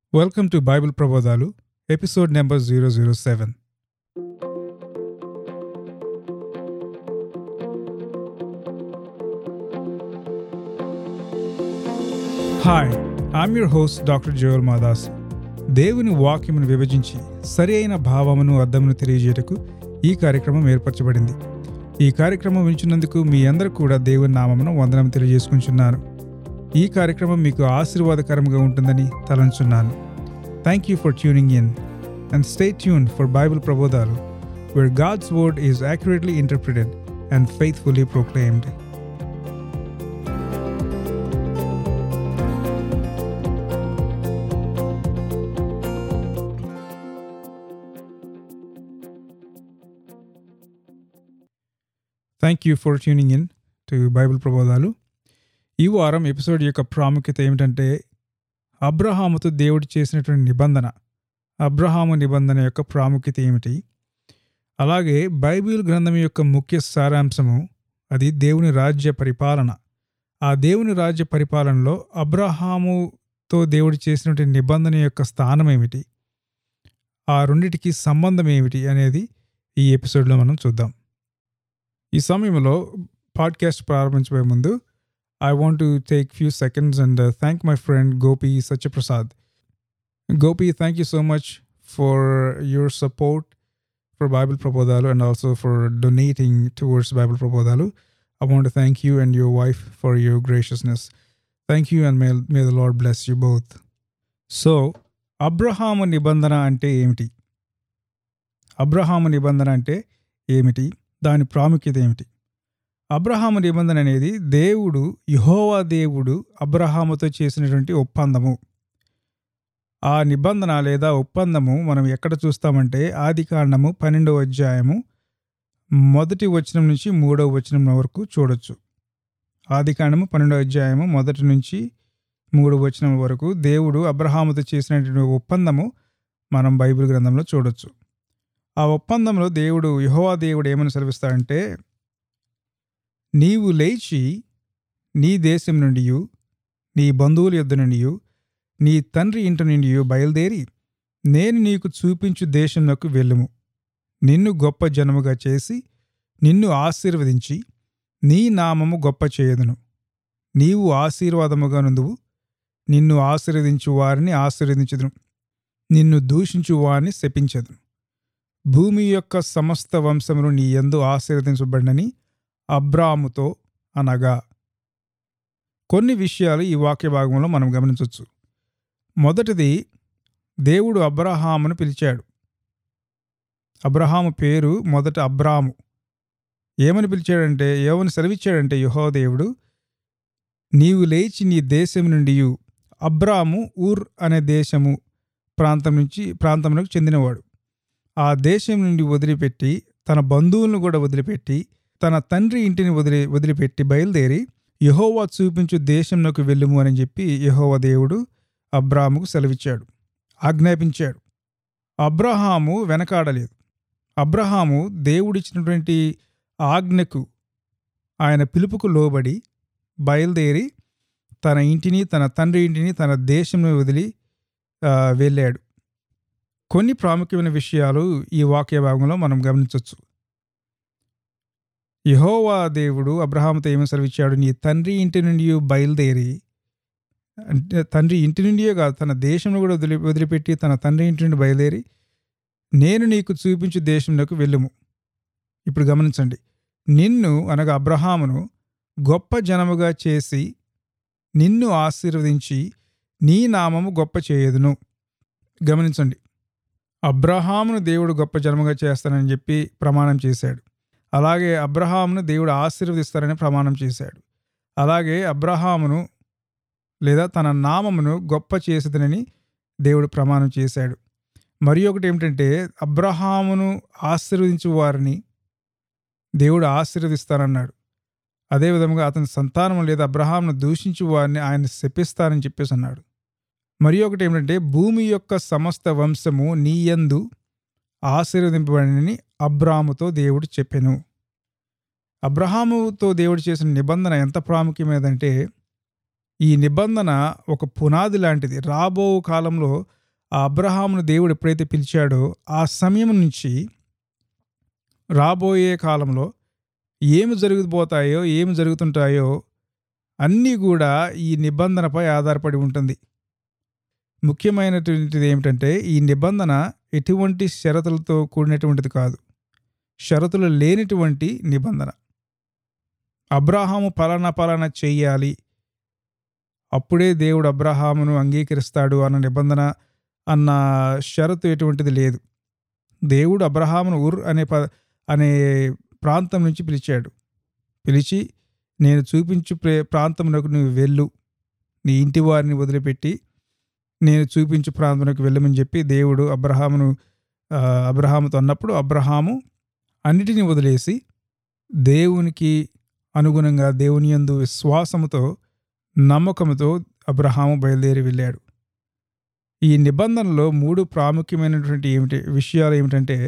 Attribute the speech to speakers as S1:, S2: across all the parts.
S1: Welcome to Bible Prabodhalu, episode number 007. Hi, I'm your host Dr. Joel Madasi. దేవుని వాక్యమును విభజించి సరి అయిన భావమును అర్థమును తెలియజేయటకు ఈ కార్యక్రమం ఏర్పరచబడింది. ఈ కార్యక్రమం వింటున్నందుకు మీ అందరూ కూడా దేవుని నామమును వందనం తెలియజేసుకుంటున్నాను. ఈ కార్యక్రమం మీకు ఆశీర్వాదకరంగా ఉంటుందని తలంచున్నాను. Thank you for tuning in and stay tuned for Bible Prabodhalu, where God's word is accurately interpreted and faithfully proclaimed. Thank you for tuning in to Bible Prabodhalu. ఈ వారం ఎపిసోడ్ యొక్క ప్రాముఖ్యత ఏమిటంటే అబ్రహాముతో దేవుడు చేసినటువంటి నిబంధన. అబ్రహాము నిబంధన యొక్క ప్రాముఖ్యత ఏమిటి? అలాగే బైబిల్ గ్రంథం యొక్క ముఖ్య సారాంశము అది దేవుని రాజ్య పరిపాలన. ఆ దేవుని రాజ్య పరిపాలనలో అబ్రహాముతో దేవుడు చేసినటువంటి నిబంధన యొక్క స్థానం ఏమిటి, ఆ రెండిటికి సంబంధం ఏమిటి అనేది ఈ ఎపిసోడ్లో మనం చూద్దాం. ఈ సమయంలో పాడ్కాస్ట్ ప్రారంభించబోయే ముందు I want to take few seconds and thank my friend Gopi Satyaprasad. Gopi, thank you so much for your support for Bible Prabodhalu and also for donating towards Bible Prabodhalu. I want to thank you and your wife for your graciousness. Thank you and may the Lord bless you both. So, Abraham నిబంధన అంటే ఏమిటి? అబ్రహాము నిబంధన అంటే ఏమిటి? దాని ప్రాముఖ్యత ఏమిటి? అబ్రహాము నిబంధన అనేది దేవుడు, యెహోవా దేవుడు అబ్రహాముతో చేసినటువంటి ఒప్పందము. ఆ నిబంధన లేదా ఒప్పందము మనం ఎక్కడ చూస్తామంటే ఆదికాండము 12వ అధ్యాయము 1వ వచనం నుంచి 3వ వచనం వరకు చూడొచ్చు. ఆదికాండము 12వ అధ్యాయము 1 నుంచి 3వ వచనం వరకు దేవుడు అబ్రహాముతో చేసినటువంటి ఒప్పందము మనం బైబిల్ గ్రంథంలో చూడొచ్చు. ఆ ఒప్పందంలో దేవుడు, యెహోవా దేవుడు ఏమని సెలవిస్తాడంటే, నీవు లేచి నీ దేశం నుండి, నీ బంధువుల యొద్ద నుండి, నీ తండ్రి ఇంటి నుండి బయలుదేరి నేను నీకు చూపించు దేశంలోకి వెళ్ళుము. నిన్ను గొప్ప జనముగా చేసి నిన్ను ఆశీర్వదించి నీ నామము గొప్ప చేయదును. నీవు ఆశీర్వాదముగా నుందువు. నిన్ను ఆశీర్వదించు వారిని ఆశీర్వదించుదును, నిన్ను దూషించు వారిని శపించెదను. భూమి యొక్క సమస్త వంశములు నీ యందు ఆశీర్వదించబడినని అబ్రాముతో అనగా. కొన్ని విషయాలు ఈ వాక్య భాగంలో మనం గమనించవచ్చు. మొదటిది, దేవుడు అబ్రహామును పిలిచాడు. అబ్రహాము పేరు మొదట అబ్రాము. ఏమని పిలిచాడంటే, ఏమని సెలవిచ్చాడంటే యెహోవా దేవుడు, నీవు లేచి నీ దేశం నుండి, అబ్రాము ఊర్ అనే దేశము ప్రాంతంలోకి చెందినవాడు. ఆ దేశం నుండి వదిలిపెట్టి, తన బంధువులను కూడా వదిలిపెట్టి, తన తండ్రి ఇంటిని వదిలిపెట్టి బయలుదేరి యెహోవా చూపించు దేశంలోకి వెళ్ళుము అని చెప్పి యెహోవా దేవుడు అబ్రాముకు సెలవిచ్చాడు, ఆజ్ఞాపించాడు. అబ్రహాము వెనకాడలేదు. అబ్రహాము దేవుడిచ్చినటువంటి ఆజ్ఞకు, ఆయన పిలుపుకు లోబడి బయలుదేరి తన ఇంటిని, తన తండ్రి ఇంటిని, తన దేశంలో వదిలి వెళ్ళాడు. కొన్ని ప్రాముఖ్యమైన విషయాలు ఈ వాక్య భాగంలో మనం గమనించవచ్చు. యెహోవా దేవుడు అబ్రహాముతో ఏమని సెలవిచ్చాడు? నీ తండ్రి ఇంటి నుండి బయలుదేరి, అంటే తండ్రి ఇంటి నుండియే కాదు, తన దేశంలో కూడా వదిలిపెట్టి తన తండ్రి ఇంటి నుండి బయలుదేరి నేను నీకు చూపించు దేశంలోకి వెళ్ళుము. ఇప్పుడు గమనించండి, నిన్ను అనగా అబ్రహామును గొప్ప జనముగా చేసి నిన్ను ఆశీర్వదించి నీ నామము గొప్ప చేయదును. గమనించండి, అబ్రహామును దేవుడు గొప్ప జనముగా చేస్తానని చెప్పి ప్రమాణం చేశాడు. అలాగే అబ్రహామును దేవుడు ఆశీర్వదిస్తారని ప్రమాణం చేశాడు. అలాగే అబ్రహామును లేదా తన నామమును గొప్ప చేసేదనని దేవుడు ప్రమాణం చేశాడు. మరి ఒకటి ఏమిటంటే, అబ్రహామును ఆశీర్వదించు వారిని దేవుడు ఆశీర్వదిస్తానన్నాడు. అదేవిధంగా అతని సంతానం లేదా అబ్రహామును దూషించు వారిని ఆయన శపిస్తానని చెప్పేసి అన్నాడు. మరి ఒకటి ఏమిటంటే, భూమి యొక్క సమస్త వంశము నీ యందు ఆశీర్వదింపబడినని అబ్రాముతో దేవుడు చెప్పెను. అబ్రహాముతో దేవుడు చేసిన నిబంధన ఎంత ప్రాముఖ్యమైనదంటే, ఈ నిబంధన ఒక పునాది లాంటిది. రాబో కాలంలో ఆ అబ్రహామును దేవుడు ఎప్పుడైతే పిలిచాడో ఆ సమయం నుంచి రాబోయే కాలంలో ఏమి జరగబోతాయో, ఏమి జరుగుతుంటాయో అన్నీ కూడా ఈ నిబంధనపై ఆధారపడి ఉంటుంది. ముఖ్యమైనటువంటిది ఏమిటంటే ఈ నిబంధన ఎటువంటి షరతులతో కూడినటువంటిది కాదు. షరతులు లేనటువంటి నిబంధన. అబ్రాహాము పలానా చెయ్యాలి, అప్పుడే దేవుడు అబ్రాహామును అంగీకరిస్తాడు అన్న నిబంధన, అన్న షరతు ఎటువంటిది లేదు. దేవుడు అబ్రాహామును ఉర్ అనే ప్రాంతం నుంచి పిలిచాడు. పిలిచి నేను చూపించు ప్రాంతమునకు నువ్వు వెళ్ళు, నీ ఇంటి వారిని వదిలిపెట్టి నేను చూపించు ప్రాంతంలోకి వెళ్ళమని చెప్పి దేవుడు అబ్రహాముతో అన్నప్పుడు అబ్రహాము అన్నిటినీ వదిలేసి దేవునికి అనుగుణంగా దేవుని యందు విశ్వాసముతో నమ్మకంతో అబ్రహాము బయలుదేరి వెళ్ళాడు. ఈ నిబంధనలో 3 ప్రాముఖ్యమైనటువంటి విషయాలు ఏమిటంటే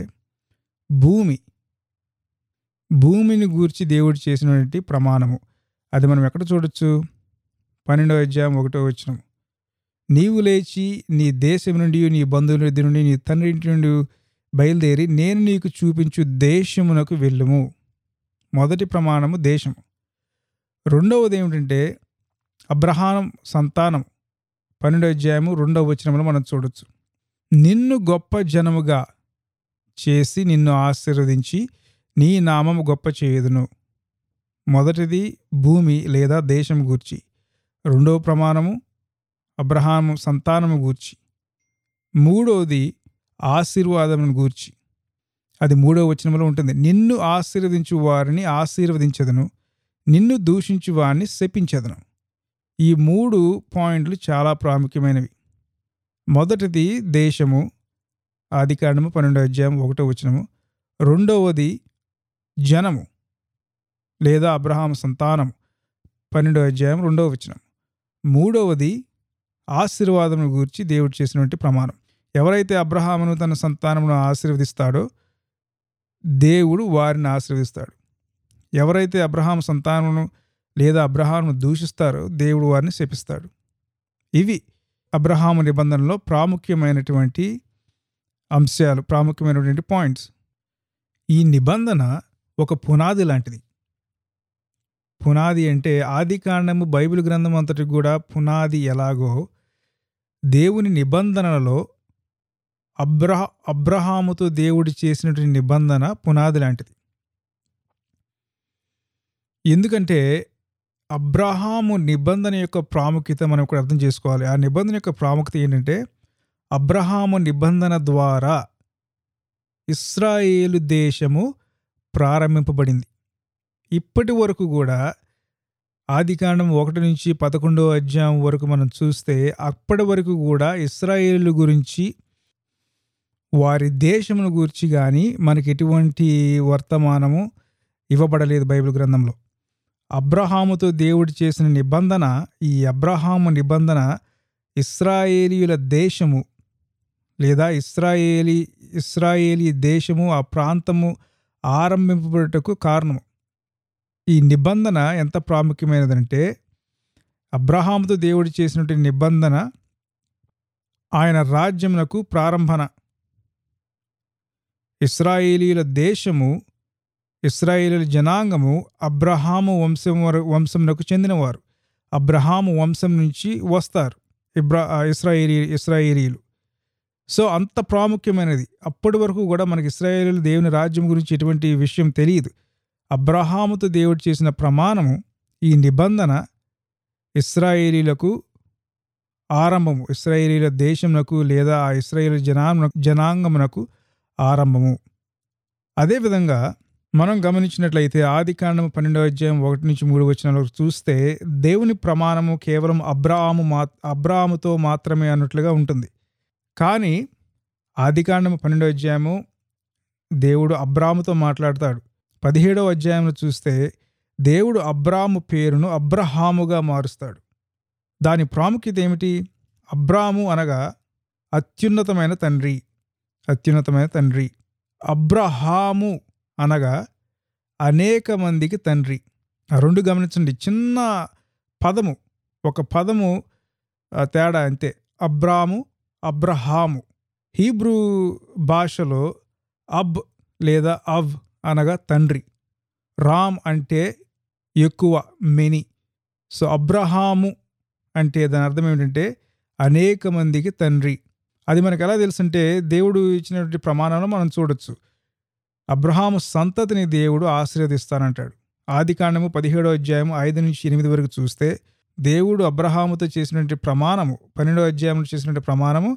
S1: భూమిని గూర్చి దేవుడు చేసినటువంటి ప్రమాణము. అది మనం ఎక్కడ చూడొచ్చు? 12వ అధ్యాయం 1వ వచనం. నీవు లేచి నీ దేశం నుండి, నీ బంధువుల నుండి, నీ తండ్రి ఇంటి నుండి బయలుదేరి నేను నీకు చూపించు దేశమునకు వెళ్ళుము. మొదటి ప్రమాణము దేశము. రెండవది ఏమిటంటే అబ్రహాం సంతానం. 12వ అధ్యాయము 2వ వచనంలో మనం చూడొచ్చు. నిన్ను గొప్ప జనముగా చేసి నిన్ను ఆశీర్వదించి నీ నామము గొప్ప చేయుదును. మొదటిది భూమి లేదా దేశం గూర్చి. రెండవ ప్రమాణము అబ్రహాము సంతానము గూర్చి. మూడవది ఆశీర్వాదమును గూర్చి. అది 3వ వచనంలో ఉంటుంది. నిన్ను ఆశీర్వదించు వారిని ఆశీర్వదించెదను, నిన్ను దూషించు వారిని శపించెదను. ఈ 3 పాయింట్లు చాలా ప్రాముఖ్యమైనవి. మొదటిది దేశము, ఆదికాండము 12వ అధ్యాయం 1వ వచనము. రెండవది జనము లేదా అబ్రహాము సంతానము, 12వ అధ్యాయం 2వ వచనం. మూడవది ఆశీర్వాదమును గూర్చి దేవుడు చేసినటువంటి ప్రమాణం. ఎవరైతే అబ్రహామును తన సంతానమును ఆశీర్వదిస్తాడో దేవుడు వారిని ఆశీర్వదిస్తాడు. ఎవరైతే అబ్రహాము సంతానమును లేదా అబ్రహామును దూషిస్తారో దేవుడు వారిని శపిస్తాడు. ఇవి అబ్రహాము నిబంధనలో ప్రాముఖ్యమైనటువంటి అంశాలు, ప్రాముఖ్యమైనటువంటి పాయింట్స్. ఈ నిబంధన ఒక పునాది లాంటిది. పునాది అంటే ఆదికాండము బైబిల్ గ్రంథం అంతటికి కూడా పునాది ఎలాగో దేవుని నిబంధనలలో అబ్రహాముతో దేవుడు చేసినటువంటి నిబంధన పునాది లాంటిది. ఎందుకంటే అబ్రహాము నిబంధన యొక్క ప్రాముఖ్యత మనం ఇక్కడ అర్థం చేసుకోవాలి. ఆ నిబంధన యొక్క ప్రాముఖ్యత ఏంటంటే అబ్రహాము నిబంధన ద్వారా ఇశ్రాయేలు దేశము ప్రారంభింపబడింది. ఇప్పటి వరకు కూడా ఆదికాండం 1 నుంచి 11వ అధ్యాయం వరకు మనం చూస్తే అప్పటి వరకు కూడా ఇశ్రాయేలు గురించి, వారి దేశమును గురించి కానీ మనకి ఎటువంటి వర్తమానము ఇవ్వబడలేదు బైబిల్ గ్రంథంలో. అబ్రహాముతో దేవుడు చేసిన నిబంధన, ఈ అబ్రహాము నిబంధన ఇశ్రాయేలీయుల దేశము లేదా ఇశ్రాయేలీ దేశము, ఆ ప్రాంతము ఆరంభింపబడుటకు కారణము. ఈ నిబంధన ఎంత ప్రాముఖ్యమైనదంటే అబ్రహాముతో దేవుడు చేసినటువంటి నిబంధన ఆయన రాజ్యమునకు ప్రారంభన. ఇశ్రాయేలీయుల దేశము, ఇశ్రాయేలీయుల జనాంగము అబ్రహాము వంశమునకు చెందినవారు. అబ్రహాము వంశం నుంచి వస్తారు ఇశ్రాయేలీయులు. సో అంత ప్రాముఖ్యమైనది. అప్పటి వరకు కూడా మనకి ఇశ్రాయేలీయుల దేవుని రాజ్యం గురించి ఎటువంటి విషయం తెలియదు. అబ్రహాముతో దేవుడు చేసిన ప్రమాణము, ఈ నిబంధన ఇశ్రాయేలీలకు ఆరంభము, ఇశ్రాయేలీల దేశమునకు లేదా ఆ ఇశ్రాయేలు జనాంగమునకు ఆరంభము. అదేవిధంగా మనం గమనించినట్లయితే ఆదికాండము 12వ అధ్యాయం 1 నుంచి 3 వచనాలకు చూస్తే దేవుని ప్రమాణము కేవలం అబ్రాహాముతో మాత్రమే అన్నట్లుగా ఉంటుంది. కానీ ఆదికాండము 12వ అధ్యాయము దేవుడు అబ్రాహాముతో మాట్లాడతాడు. 17వ అధ్యాయంలో చూస్తే దేవుడు అబ్రాము పేరును అబ్రహాముగా మారుస్తాడు. దాని ప్రాముఖ్యత ఏమిటి? అబ్రాము అనగా అత్యున్నతమైన తండ్రి, అత్యున్నతమైన తండ్రి. అబ్రహాము అనగా అనేక మందికి తండ్రి. ఆ రెండు గమనించండి. చిన్న పదము, ఒక పదము తేడా అంతే. అబ్రాము, అబ్రహాము. హీబ్రూ భాషలో అబ్ లేదా అవ్ అనగా తండ్రి, రామ్ అంటే ఎక్కువ, మెనీ. సో అబ్రహాము అంటే దాని అర్థం ఏమిటంటే అనేక మందికి తండ్రి. అది మనకు ఎలా తెలుసంటే దేవుడు ఇచ్చినటువంటి ప్రమాణంలో మనం చూడొచ్చు. అబ్రహాము సంతతిని దేవుడు ఆశీర్వదిస్తానంటాడు. ఆదికాండము 17వ అధ్యాయం 5-8 వరకు చూస్తే దేవుడు అబ్రహాముతో చేసినటువంటి ప్రమాణము 12వ అధ్యాయంలో చేసినటువంటి ప్రమాణము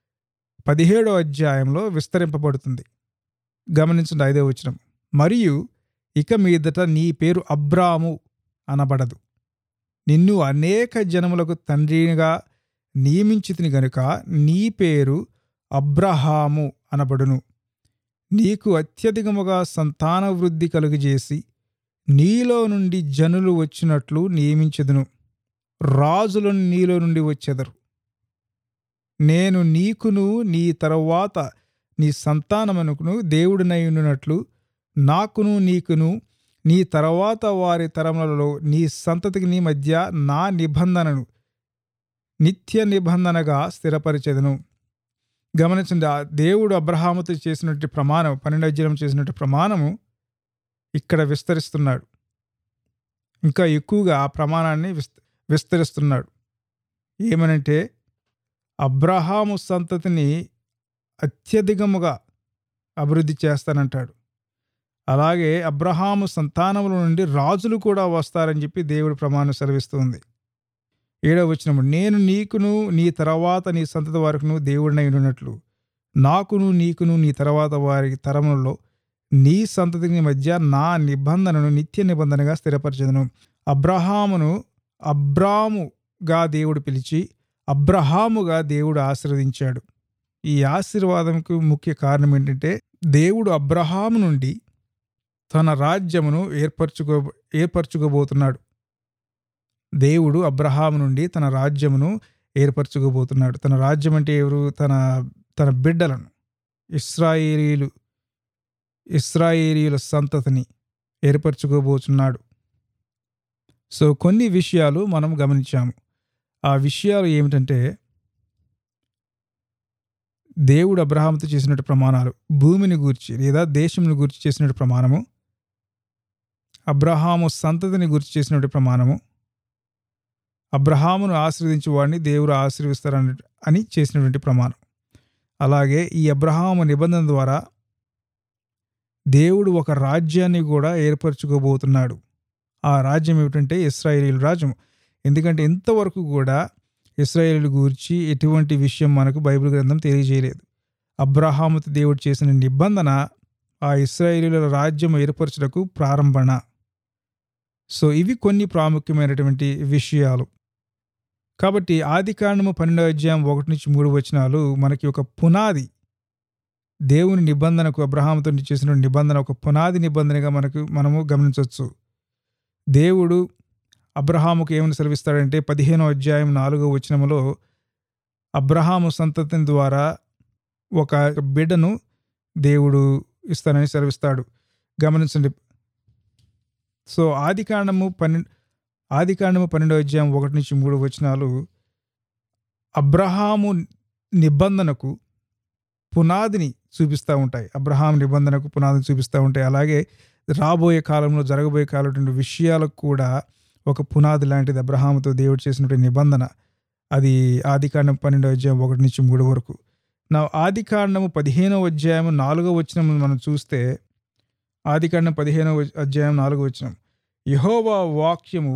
S1: 17వ అధ్యాయంలో విస్తరింపబడుతుంది. గమనించండి 5వ వచనం. మరియు ఇక మీదట నీ పేరు అబ్రాము అనబడదు, నిన్ను అనేక జనములకు తండ్రిగా నియమించితిని గనుక నీ పేరు అబ్రహాము అనబడును. నీకు అత్యధికముగా సంతాన వృద్ధి కలుగజేసి నీలో నుండి జనులు వచ్చినట్లు నియమించెదను. రాజులను నీలో నుండి వచ్చెదరు. నేను నీకును నీ తరువాత నీ సంతానమునకును దేవుడినై ఉండునట్లు నాకును నీకును నీ తరువాత వారి తరములలో నీ సంతతికి నీ మధ్య నా నిబంధనను నిత్య నిబంధనగా స్థిరపరిచెదను. గమనించండి, ఆ దేవుడు అబ్రహాముతో చేసినట్టు ప్రమాణం 12వ అధ్యాయం చేసినట్టు ప్రమాణము ఇక్కడ విస్తరిస్తున్నాడు. ఇంకా ఎక్కువగా ఆ ప్రమాణాన్ని విస్తరిస్తున్నాడు. ఏమనంటే అబ్రహాము సంతతిని అత్యధికముగా అభివృద్ధి చేస్తానంటాడు. అలాగే అబ్రహాము సంతానముల నుండి రాజులు కూడా వస్తారని చెప్పి దేవుడు ప్రమాణం సెలవిస్తుంది. 7వ వచనము. నేను నీకును నీ తర్వాత నీ సంతతి వారికును దేవుడినై ఉండునట్లు నాకును నీకును నీ తర్వాత వారి తరములలో నీ సంతతికి మధ్య నా నిబంధనను నిత్య నిబంధనగా స్థిరపరచెదను. అబ్రహామును అబ్రాముగా దేవుడు పిలిచి అబ్రహాముగా దేవుడు ఆశీర్వదించాడు. ఈ ఆశీర్వాదంకు ముఖ్య కారణం ఏంటంటే దేవుడు అబ్రహాము నుండి తన రాజ్యమును ఏర్పరచుకోబోతున్నాడు. దేవుడు అబ్రహాము నుండి తన రాజ్యమును ఏర్పరచుకోబోతున్నాడు. తన రాజ్యం అంటే ఎవరు? తన బిడ్డలను, ఇశ్రాయేలీయుల సంతతిని ఏర్పరచుకోబోతున్నాడు. సో కొన్ని విషయాలు మనం గమనించాము. ఆ విషయాలు ఏమిటంటే దేవుడు అబ్రహాముతో చేసినట్టు ప్రమాణాలు, భూమిని గూర్చి లేదా దేశమును గూర్చి చేసినట్టు ప్రమాణము, అబ్రహాము సంతతిని గూర్చి చేసినట్టు ప్రమాణము, అబ్రహామును ఆశీర్వదించే వాడిని దేవుడు ఆశీర్విస్తారని అని చేసినటువంటి ప్రమాణం. అలాగే ఈ అబ్రహాము నిబంధన ద్వారా దేవుడు ఒక రాజ్యాన్ని కూడా ఏర్పరచుకోబోతున్నాడు. ఆ రాజ్యం ఏమిటంటే ఇశ్రాయేలీయుల రాజ్యం. ఎందుకంటే ఇంతవరకు కూడా ఇశ్రాయేలీయుల గురించి ఎటువంటి విషయం మనకు బైబిల్ గ్రంథం తెలియజేయలేదు. అబ్రహాముతో దేవుడు చేసిన నిబంధన ఆ ఇశ్రాయేలీయుల రాజ్యం ఏర్పరచుటకు ప్రారంభణ. సో ఇవి కొన్ని ప్రాముఖ్యమైనటువంటి విషయాలు. కాబట్టి ఆదికాండము 12వ అధ్యాయం 1-3 వచనాలు మనకి ఒక పునాది, దేవుని నిబంధనకు అబ్రహాముతో చేసిన నిబంధన ఒక పునాది నిబంధనగా మనము గమనించవచ్చు. దేవుడు అబ్రహాముకు ఏమని సెలవిస్తాడంటే 15వ అధ్యాయం 4వ వచనములో అబ్రహాము సంతతి ద్వారా ఒక బిడ్డను దేవుడు ఇస్తానని సెలవిస్తాడు. గమనించండి. సో ఆదికాండము 12వ అధ్యాయం 1-3 వచనాలు అబ్రహాము నిబంధనకు పునాదిని చూపిస్తూ ఉంటాయి. అబ్రహాము నిబంధనకు పునాదిని చూపిస్తూ ఉంటాయి. అలాగే రాబోయే కాలంలో జరగబోయే కాలం విషయాలకు కూడా ఒక పునాది లాంటిది అబ్రహాముతో దేవుడు చేసినటువంటి నిబంధన. అది ఆదికాండం 12వ అధ్యాయం 1-3 వరకు. నా ఆదికాండము 15వ అధ్యాయం 4వ వచనం మనం చూస్తే ఆదికాండం 15వ అధ్యాయం 4వ వచనం. యెహోవా వాక్యము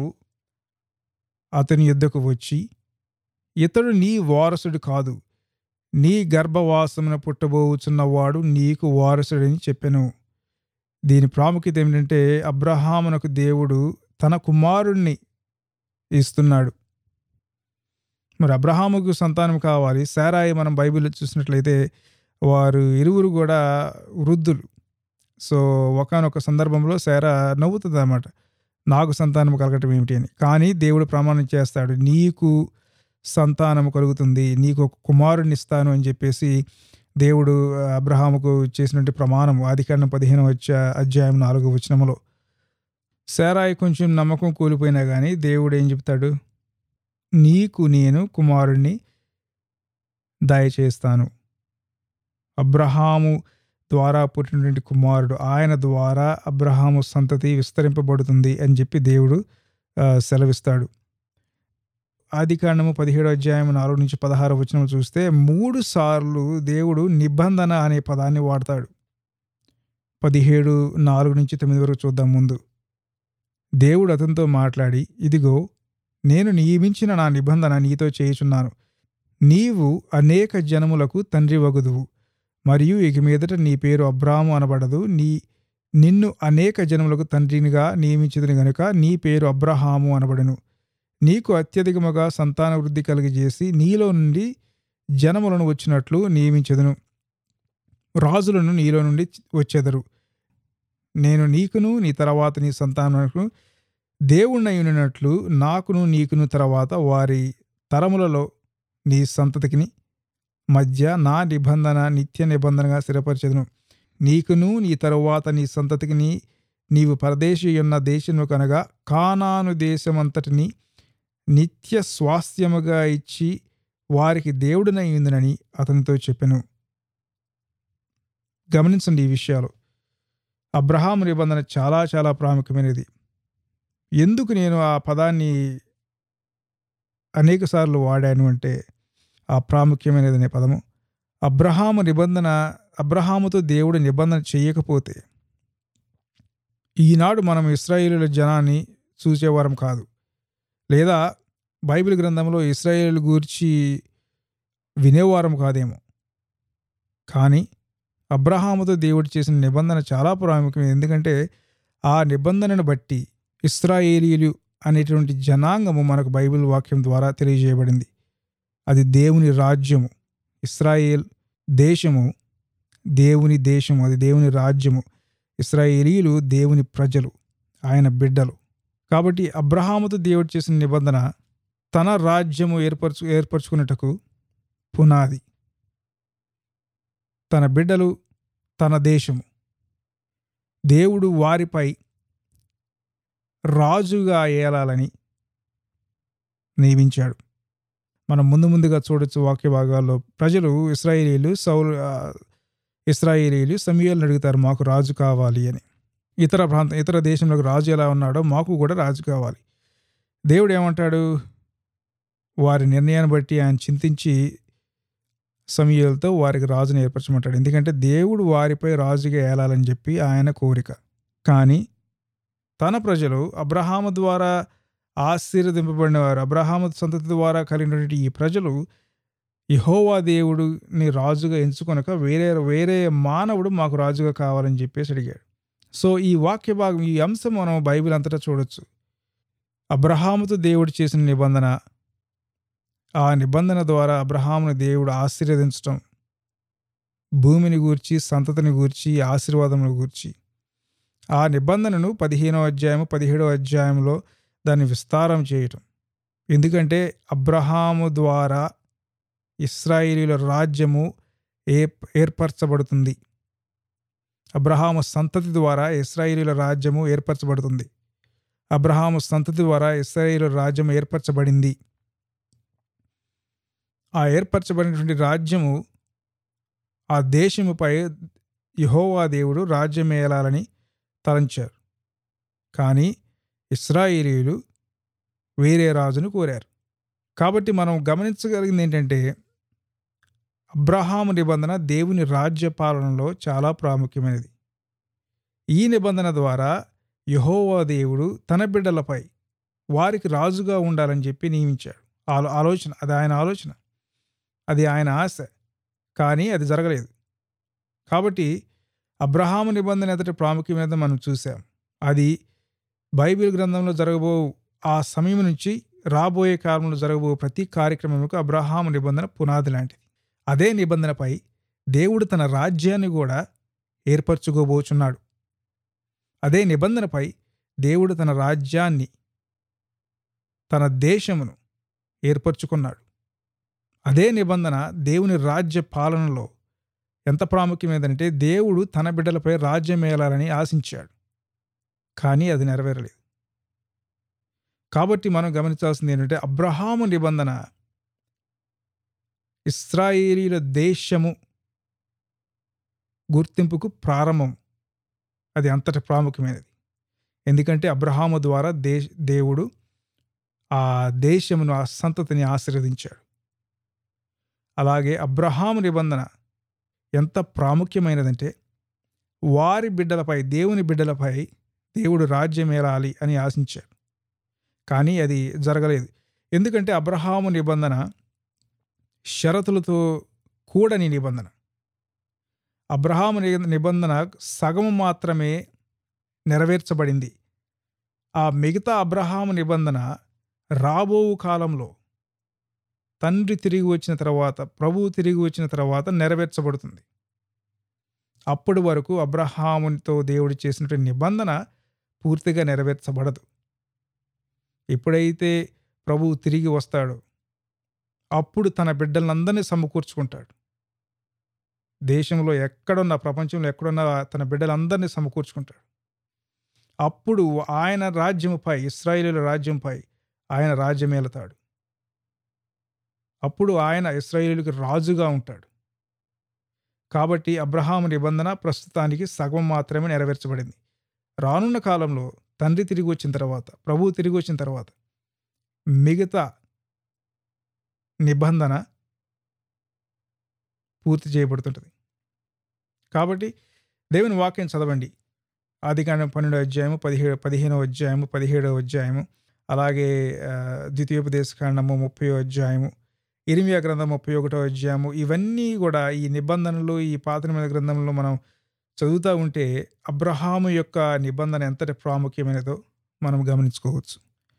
S1: అతని యొద్దకు వచ్చి, ఇతడు నీ వారసుడు కాదు, నీ గర్భవాసమున పుట్టబోచున్నవాడు నీకు వారసుడని చెప్పెను. దీని ప్రాముఖ్యత ఏమిటంటే అబ్రహామునకు దేవుడు తన కుమారుణ్ణి ఇస్తున్నాడు. మరి అబ్రహాముకు సంతానం కావాలి. శారాయి మనం బైబిల్లో చూసినట్లయితే వారు ఇరువురు కూడా వృద్ధులు. సో ఒకానొక సందర్భంలో శారా నవ్వుతుంది అన్నమాట, నాకు సంతానం కలగటం ఏమిటి అని. కానీ దేవుడు ప్రమాణం చేస్తాడు, నీకు సంతానం కలుగుతుంది, నీకు ఒక కుమారుని ఇస్తాను అని చెప్పేసి దేవుడు అబ్రహాముకు చేసినట్టు ప్రమాణం ఆదికాండం 15వ అధ్యాయం 4వ వచనములో. శారాయి కొంచెం నమ్మకం కోల్పోయినా కానీ దేవుడు ఏం చెప్తాడు, నీకు నేను కుమారుణ్ణి దయచేస్తాను. అబ్రహాము ద్వారా పుట్టినటువంటి కుమారుడు, ఆయన ద్వారా అబ్రహాము సంతతి విస్తరింపబడుతుంది అని చెప్పి దేవుడు సెలవిస్తాడు. ఆదికాండము 17:4-16 చూస్తే 3 సార్లు దేవుడు నిబంధన అనే పదాన్ని వాడతాడు. 17:4-9 వరకు చూద్దాం ముందు. దేవుడు అతనితో మాట్లాడి, ఇదిగో నేను నియమించిన నా నిబంధన నీతో చేయుచున్నాను. నీవు అనేక జనములకు తండ్రి వగుదువు, మరియు ఇక మీదట నీ పేరు అబ్రాము అనబడదు. నిన్ను అనేక జనములకు తండ్రినిగా నియమించుదును గనుక నీ పేరు అబ్రహాము అనబడును. నీకు అత్యధికముగా సంతాన వృద్ధి కలిగజేసి నీలో నుండి జనములను వచ్చినట్లు నియమించెదను. రాజులను నీలో నుండి వచ్చెదరు. నేను నీకును నీ తర్వాత నీ సంతానమునకు దేవుణ్ణయున్నట్లు నాకును నీకును తర్వాత వారి తరములలో నీ సంతతికిని మధ్య నా నిబంధన నిత్య నిబంధనగా స్థిరపరచెదను. నీకును నీ తరువాత నీ సంతతికి నీవు పరదేశీయున్న దేశము కనగా కానాను దేశమంతటిని నిత్య స్వాస్థ్యముగా ఇచ్చి వారికి దేవుడినయ్యుందునని అతనితో చెప్పెను. గమనించండి ఈ విషయాలు. అబ్రహాము నిబంధన చాలా చాలా ప్రాముఖ్యమైనది. ఎందుకు నేను ఆ పదాన్ని అనేక సార్లు వాడాను అంటే, ఆ ప్రాముఖ్యమైనది అనే పదము, అబ్రహాముతో దేవుడు నిబంధన చేయకపోతే ఈనాడు మనం ఇశ్రాయేలీయుల జనాన్ని చూసేవారం కాదు. లేదా బైబిల్ గ్రంథంలో ఇశ్రాయేలు గూర్చి వినేవారం కాదేమో. కానీ అబ్రహాముతో దేవుడు చేసిన నిబంధన చాలా ప్రాముఖ్యమైనది. ఎందుకంటే ఆ నిబంధనను బట్టి ఇశ్రాయేలీయులు అనేటువంటి జనాంగము మనకు బైబిల్ వాక్యం ద్వారా తెలియజేయబడింది. అది దేవుని రాజ్యము. ఇశ్రాయేల్ దేశము దేవుని దేశము, అది దేవుని రాజ్యము. ఇశ్రాయేలీయులు దేవుని ప్రజలు, ఆయన బిడ్డలు. కాబట్టి అబ్రహాముతో దేవుడు చేసిన నిబంధన తన రాజ్యము ఏర్పరచుకున్నటకు పునాది. తన బిడ్డలు, తన దేశము. దేవుడు వారిపై రాజుగా ఏలాలని నియమించాడు. మనం ముందుగా చూడొచ్చు వాక్య భాగాల్లో. ప్రజలు ఇశ్రాయేలీయులు సమూయేలుని అడుగుతారు, మాకు రాజు కావాలి అని. ఇతర దేశంలోకి రాజు ఎలా ఉన్నాడో మాకు కూడా రాజు కావాలి. దేవుడు ఏమంటాడు? వారి నిర్ణయాన్ని బట్టి ఆయన చింతించి సమూయేలుతో వారికి రాజుని ఏర్పరచమంటాడు. ఎందుకంటే దేవుడు వారిపై రాజుగా ఏలాలని చెప్పి ఆయన కోరిక. కానీ తన ప్రజలు అబ్రహాము ద్వారా ఆశీర్వదింపబడినవారు, అబ్రహాము సంతతి ద్వారా కలిగినటువంటి ఈ ప్రజలు యెహోవా దేవుడిని రాజుగా ఎంచుకొనక వేరే మానవుడు మాకు రాజుగా కావాలని చెప్పేసి అడిగాడు. సో ఈ వాక్య భాగం, ఈ అంశం మనం బైబిల్ అంతటా చూడొచ్చు. అబ్రహాముతో దేవుడు చేసిన నిబంధన, ఆ నిబంధన ద్వారా అబ్రహామును దేవుడు ఆశీర్వదించటం, భూమిని గూర్చి, సంతతిని గూర్చి, ఆశీర్వాదమును గూర్చి. ఆ నిబంధనను 15వ అధ్యాయము 17వ అధ్యాయంలో దాన్ని విస్తారం చేయటం. ఎందుకంటే అబ్రహాము ద్వారా ఇశ్రాయేలీయుల రాజ్యము ఏర్పరచబడుతుంది. అబ్రహాము సంతతి ద్వారా ఇశ్రాయేలీయుల రాజ్యము ఏర్పరచబడుతుంది. అబ్రహాము సంతతి ద్వారా ఇశ్రాయేలీయుల రాజ్యం ఏర్పరచబడింది. ఆ ఏర్పరచబడినటువంటి రాజ్యము, ఆ దేశముపై యెహోవా దేవుడు రాజ్యం ఏలాలని తలంచారు. కానీ ఇశ్రాయేలీయులు వేరే రాజును కోరారు. కాబట్టి మనం గమనించగలిగింది ఏంటంటే, అబ్రహాము నిబంధన దేవుని రాజ్య పాలనలో చాలా ప్రాముఖ్యమైనది. ఈ నిబంధన ద్వారా యెహోవా దేవుడు తన బిడ్డలపై వారికి రాజుగా ఉండాలని చెప్పి నియమించాడు. ఆలోచన, అది ఆయన ఆలోచన, అది ఆయన ఆశ. కానీ అది జరగలేదు. కాబట్టి అబ్రహాము నిబంధన ఎంతటి ప్రాముఖ్యమైనదో మనం చూసాం. అది బైబిల్ గ్రంథంలో జరగబో ఆ సమయం నుంచి రాబోయే కాలంలో జరగబో ప్రతి కార్యక్రమంకు అబ్రహాము నిబంధన పునాది లాంటిది. అదే నిబంధనపై దేవుడు తన రాజ్యాన్ని కూడా ఏర్పరచుకోబోచున్నాడు. అదే నిబంధనపై దేవుడు తన రాజ్యాన్ని, తన దేశమును ఏర్పరచుకున్నాడు. అదే నిబంధన దేవుని రాజ్య పాలనలో ఎంత ప్రాముఖ్యమైనదంటే, దేవుడు తన బిడ్డలపై రాజ్యం ఏలాలని ఆశించాడు. కానీ అది నెరవేరలేదు. కాబట్టి మనం గమనించాల్సింది ఏంటంటే, అబ్రహాము నిబంధన ఇశ్రాయేలీయుల దేశము గుర్తింపుకు ప్రారంభం. అది అంతటి ప్రాముఖ్యమైనది. ఎందుకంటే అబ్రహాము ద్వారా దేవుడు ఆ దేశమును, ఆ సంతతిని ఆశీర్వదించాడు. అలాగే అబ్రహాము నిబంధన ఎంత ప్రాముఖ్యమైనదంటే వారి బిడ్డలపై, దేవుని బిడ్డలపై దేవుడు రాజ్యం ఏలాలి అని ఆశించాడు. కానీ అది జరగలేదు. ఎందుకంటే అబ్రహాము నిబంధన షరతులతో కూడని నిబంధన. అబ్రహాము నిబంధన సగము మాత్రమే నెరవేర్చబడింది. ఆ మిగతా అబ్రహాము నిబంధన రాబో కాలంలో తండ్రి తిరిగి వచ్చిన తర్వాత, ప్రభువు తిరిగి వచ్చిన తర్వాత నెరవేర్చబడుతుంది. అప్పటి వరకు అబ్రహాముతో దేవుడు చేసినటువంటి నిబంధన పూర్తిగా నెరవేర్చబడదు. ఎప్పుడైతే ప్రభువు తిరిగి వస్తాడో అప్పుడు తన బిడ్డలందరినీ సమకూర్చుకుంటాడు. దేశంలో ఎక్కడున్నా, ప్రపంచంలో ఎక్కడున్నా తన బిడ్డలందరినీ సమకూర్చుకుంటాడు. అప్పుడు ఆయన రాజ్యముపై, ఇశ్రాయేలీయుల రాజ్యంపై ఆయన రాజ్యం ఏలుతాడు. అప్పుడు ఆయన ఇశ్రాయేలీయులకు రాజుగా ఉంటాడు. కాబట్టి అబ్రహాము నిబంధన ప్రస్తుతానికి సగం మాత్రమే నెరవేర్చబడింది. రానున్న కాలంలో తండ్రి తిరిగి వచ్చిన తర్వాత, ప్రభువు తిరిగి వచ్చిన తర్వాత మిగతా నిబంధన పూర్తి చేయబడుతుంటుంది. కాబట్టి దేవుని వాక్యం చదవండి. ఆదికాండం 12వ అధ్యాయము, 15వ అధ్యాయము, 17వ అధ్యాయము, అలాగే ద్వితీయోపదేశకాండము 30వ అధ్యాయము, ఇర్మియా గ్రంథం 31వ అధ్యాయము. ఇవన్నీ కూడా ఈ నిబంధనలు, ఈ పాత నిబంధన గ్రంథంలో మనం చదువుతూ ఉంటే అబ్రహాము యొక్క నిబంధన ఎంతటి ప్రాముఖ్యమైనదో మనం గమనించుకోవచ్చు.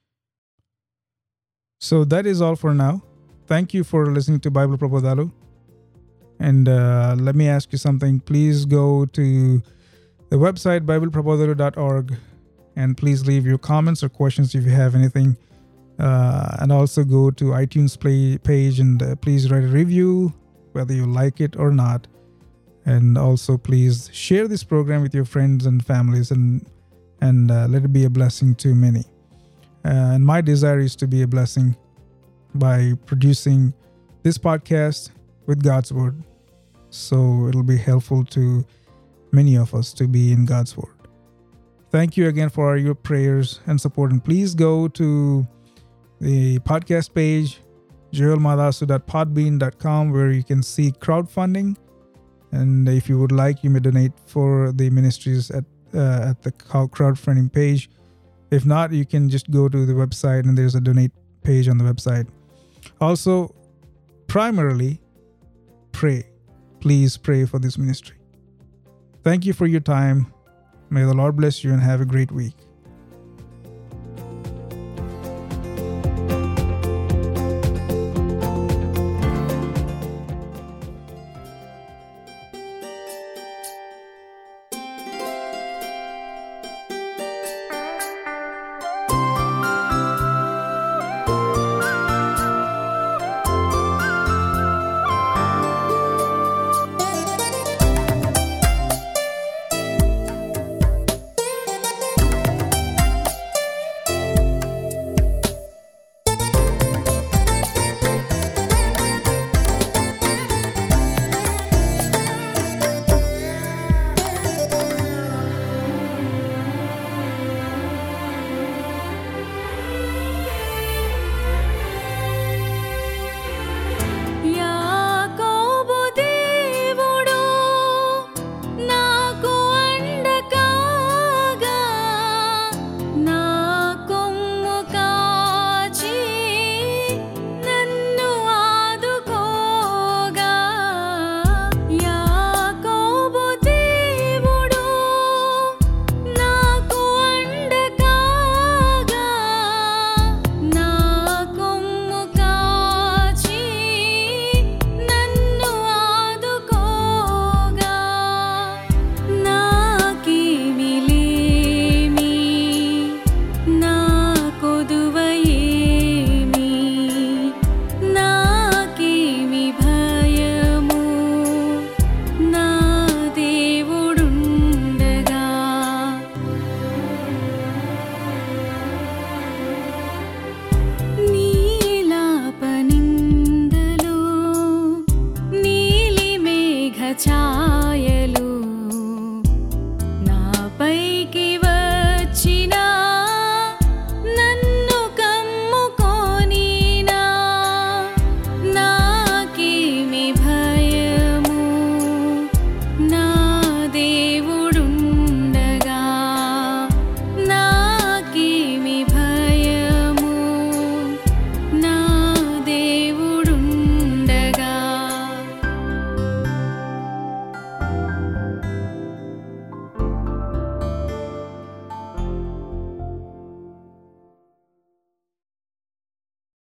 S1: So that is all for now. Thank you for listening to Bible Prabodhalu. And let me ask you something. Please go to the website bibleprabodhalu.org and please leave your comments or questions if you have anything. And also go to iTunes page and please write a review whether you like it or not. And also please share this program with your friends and families and let it be a blessing to many. And my desire is to be a blessing by producing this podcast with God's Word. So it'll be helpful to many of us to be in God's Word. Thank you again for your prayers and support. And please go to the podcast page, joelmadasu.podbean.com, where you can see crowdfunding. And if you would like, you may donate for the ministries at the crowdfunding page. If not, you can just go to the website and there's a donate page on the website. Also, primarily, pray. Please pray for this ministry. Thank you for your time. May the Lord bless you and have a great week.
S2: చాలా